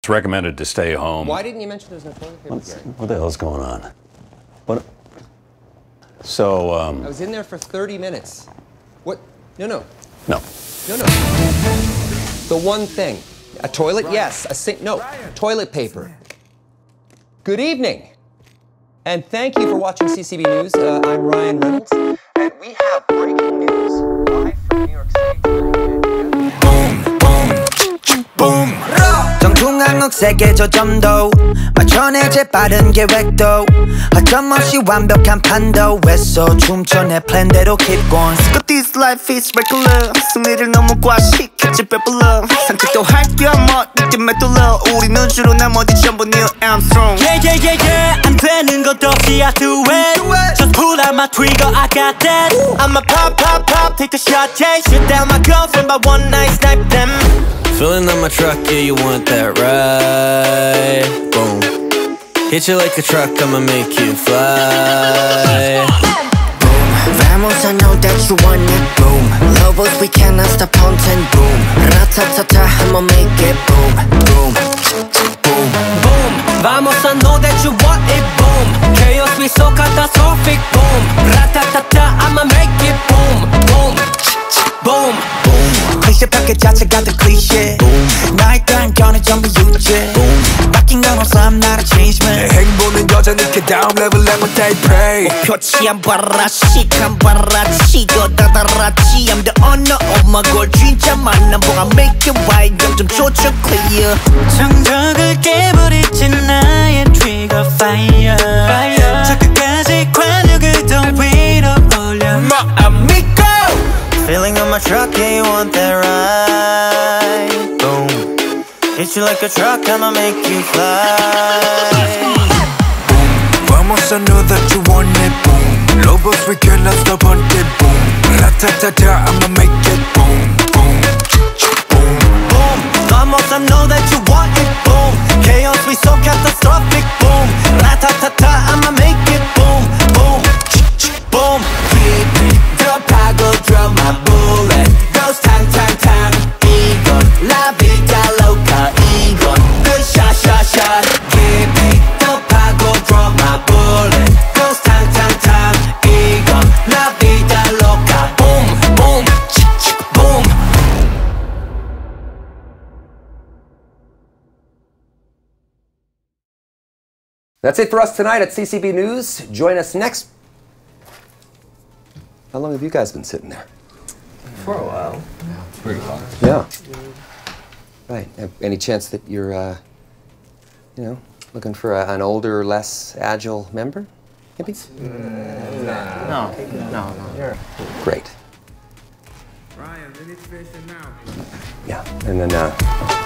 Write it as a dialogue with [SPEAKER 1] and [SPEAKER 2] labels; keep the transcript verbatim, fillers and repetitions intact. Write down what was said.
[SPEAKER 1] It's recommended to stay home.
[SPEAKER 2] Why didn't you mention there's no toilet paper,
[SPEAKER 1] What's,
[SPEAKER 2] Gary?
[SPEAKER 1] what the hell's going on? What? So, um...
[SPEAKER 2] I was in there for thirty minutes. What? No, no.
[SPEAKER 1] No.
[SPEAKER 2] No, no. The one thing. A toilet? Ryan. Yes. A sink? No. Ryan. Toilet paper. Good evening. And thank you for watching C C B News. Uh, I'm Ryan Reynolds. And we have breaking news live from New York City.
[SPEAKER 3] Boom, boom, boom. 정중앙국 세계 저점도 맞춰내 재빠른 계획도 허점없이 완벽한 판도에서 춤춰 내 플랜대로 keep going. But this life is regular. 승리를 너무 과식했지 배불러. 산책도 할 겸 어디쯤 메둘러. 우리는 주로 나머지 전부 Neil Armstrong.
[SPEAKER 4] Yeah yeah yeah yeah 안 되는 것 없이 I do it. Just pull out my trigger I got that. I'ma pop pop pop take the shot yeah. Shoot down my girlfriend by one night snipe them.
[SPEAKER 5] Filling up my truck, yeah, you want that right? Boom. Hit you like a truck, I'ma make you fly.
[SPEAKER 3] Boom. Vamos, I know that you want it. Boom. Lobos, we cannot stop haunting. Boom. Ratatata, I'ma make it. Boom. Boom. Boom.
[SPEAKER 4] Boom. Vamos, I know that you want it. Boom. Chaos, we so catastrophic. Boom. Ratatata, I'ma make it. Boom. Boom. Boom.
[SPEAKER 3] 클리셰 파켓 자체가 더 클리셰 나에 따른 견해 전부 유죄 바뀐 건 없어 I'm not a change man
[SPEAKER 6] 내 행보는 여전히 그 다음 레벨에 못 pray
[SPEAKER 3] 목표치 안 봐라 시간 봐라 치고 다다라치 I'm the owner of my goal 진짜 만남 보가 make it right 영점 조절 clear
[SPEAKER 4] 정적을 깨버리지 나의 trigger fire, fire. 저 끝까지 관역을 더 위로 올려
[SPEAKER 3] My amigo Filling up my truck, yeah, you want that right? Boom. Hit you like a truck, I'ma make you fly.
[SPEAKER 6] Boom. Vamos, I know that you want it. Boom. Lobos, we cannot stop on it. Boom. Ratatata, I'ma make it. Boom. Boom. Boom.
[SPEAKER 4] Boom. Vamos, I know that you want it. Boom. Chaos, we so catastrophic. Boom. Ratatata, I'ma make it. Boom. Boom. Boom.
[SPEAKER 3] Drop, I go drop my bullet. Goes tang, tang, tang. Egon, la vida loca. Egon, good shot, shot, shot. Give me the I go drop my bullet. Goes tang, tang, tang. Egon, la vida loca.
[SPEAKER 4] Boom, boom, boom.
[SPEAKER 2] That's it for us tonight at C C B News. Join us next. How long have you guys been sitting there?
[SPEAKER 7] For a while.
[SPEAKER 2] Yeah, pretty long. Yeah. Right. Any chance that you're, uh, you know, looking for a, an older, less agile member? Maybe?
[SPEAKER 7] No, no, no. You're
[SPEAKER 2] Great.
[SPEAKER 6] Ryan, we need to finish it now.
[SPEAKER 2] Yeah, and then, uh,